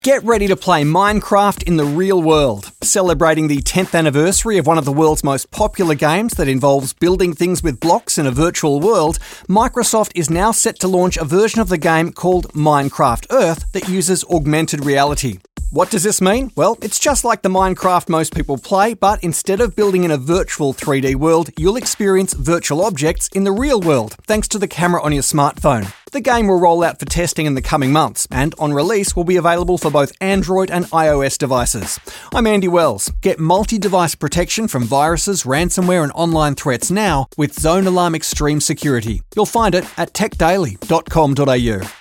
Get ready to play Minecraft in the real world. Celebrating the 10th anniversary of one of the world's most popular games that involves building things with blocks in a virtual world, Microsoft is now set to launch a version of the game called Minecraft Earth that uses augmented reality. What does this mean? Well, it's just like the Minecraft most people play, but instead of building in a virtual 3D world, you'll experience virtual objects in the real world, thanks to the camera on your smartphone. The game will roll out for testing in the coming months, and on release will be available for both Android and iOS devices. I'm Andy Wells. Get multi-device protection from viruses, ransomware and online threats now with Zone Alarm Extreme Security. You'll find it at techdaily.com.au.